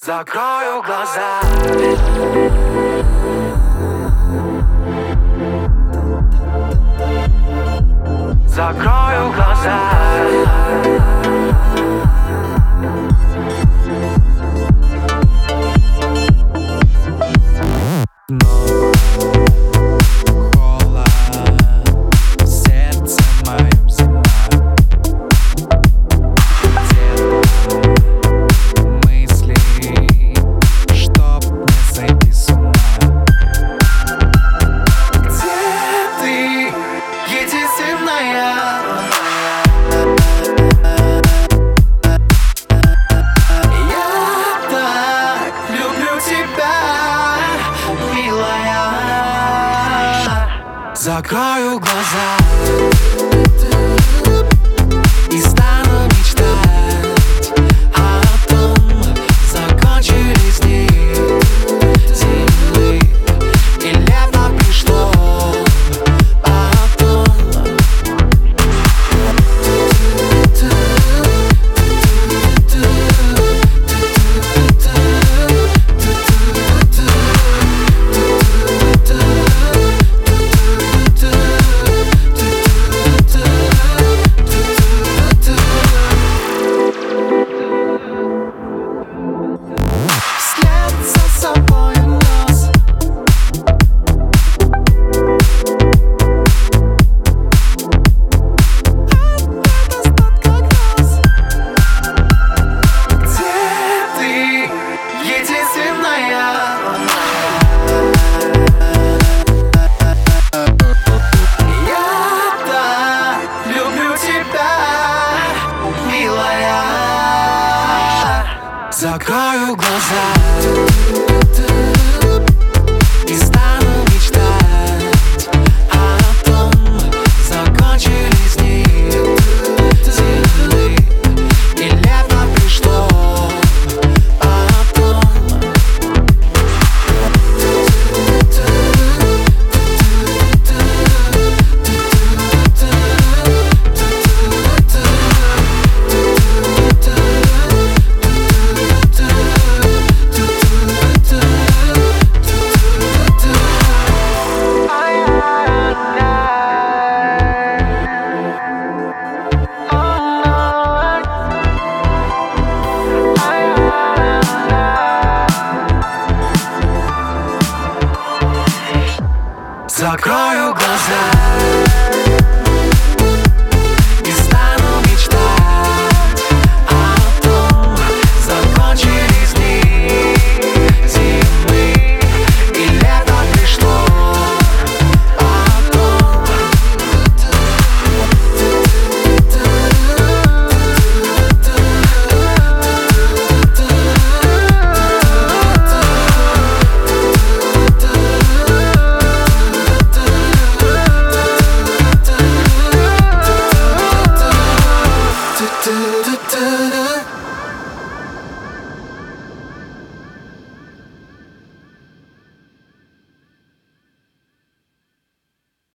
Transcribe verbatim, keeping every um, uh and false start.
Закрою глаза. Закрою глаза. Закрою глаза и стану мечтать о том, закончились дни зимы и лето пришло потом. Закрою глаза и стану мечтать о том, закончились дни зимы и лето пришло потом. Закрою глаза и стану мечтать о том, закончились дни зимы и лето пришло потом. Do do do do do.